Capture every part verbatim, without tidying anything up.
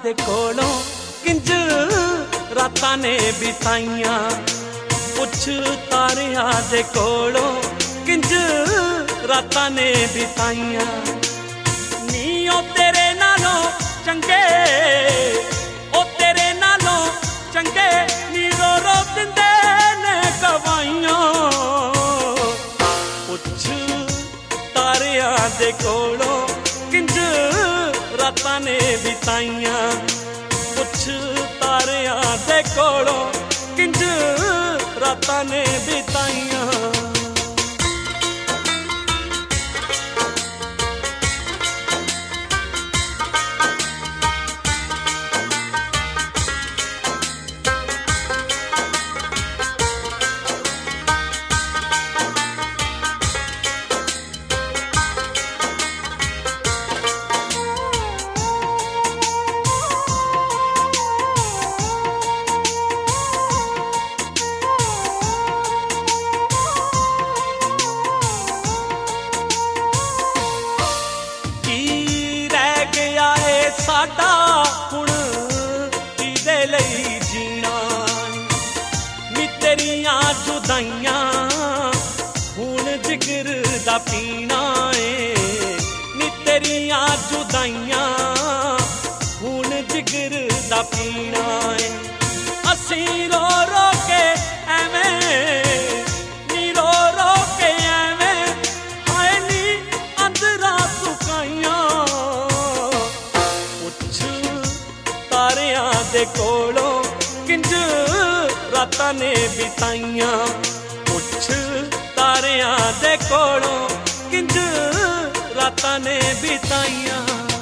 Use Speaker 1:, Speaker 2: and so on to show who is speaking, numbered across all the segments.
Speaker 1: दे कोलों किंज रातां ने बिताइयां। पुछ तारियां दे कोलों किंज रातां ने बिताइयां। नी ओ तेरे नालों चंगे, ओ तेरे नालों चंगे नी रो रो दिंदे ने गवाइयां। पुछ तारियां दे कोलों किंज रातां ने बिताइयां। पुछ तारियां दे कोलों किंज रातां ने बिताइयां। साडा हुण किदे लई जीना नी तेरियां जुदाइयां हुण जिगर दा पीना ए। नी तेरियां जुदाइयां हुण जिगर दा पीना ए। असीं रो रो के एवें नी रो रो के एवें हाय नी अंदरां सुकाइयां। तारियां दे कोलों किंज रातां ने बिताइयां। पुछ तारियां दे कोलों किंज रातां ने बिताइयां।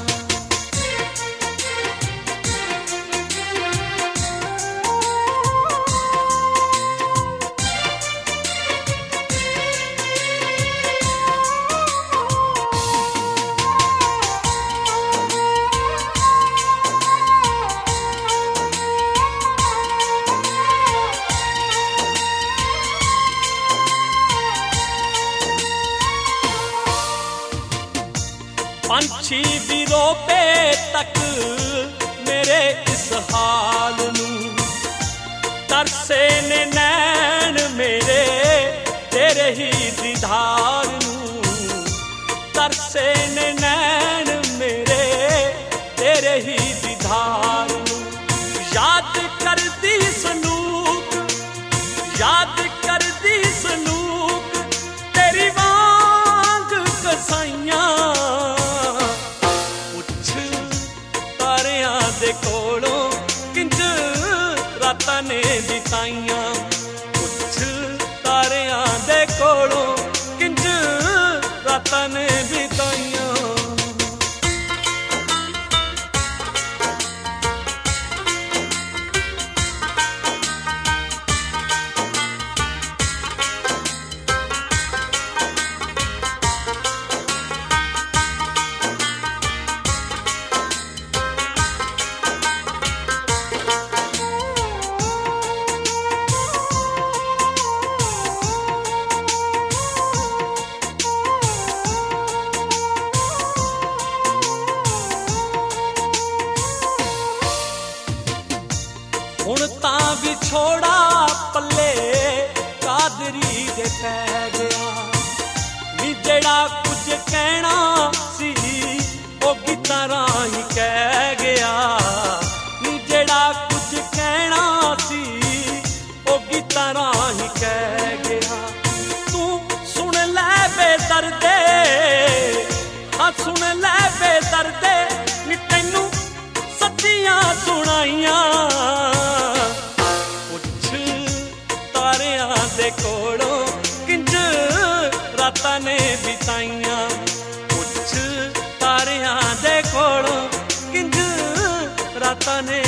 Speaker 1: पंछी भी रोपे तक मेरे इस हाल नू। तरसे ने नैन मेरे तेरे ही दीदार नू। तरसे ने नैन मेरे तेरे ही दीदार नू। याद कर दी सलूक, याद कर दी सलूक तेरी वांग कसाइयां। दे कोलों किंज रातां ने बिताइयां। पुछ तारियां दे कोलों किंज रातां ने बिताइयां। हुण तां विछोड़ा पल्ले कादरी दे पै गया। नी जेड़ा कुछ कहना सी ओ गीतां राहीं कह गया। नी जेड़ा कुछ कहना सी ओ गीतां राहीं कह गया। तू सुन लै बेदर्दे, हाँ सुन लै बेदर्दे नी तैनू सच्चियां सुनाइयां। दे कोलों किंज रातां ने बिताइयां। पुछ तारियां दे कोलों किंज रातां ने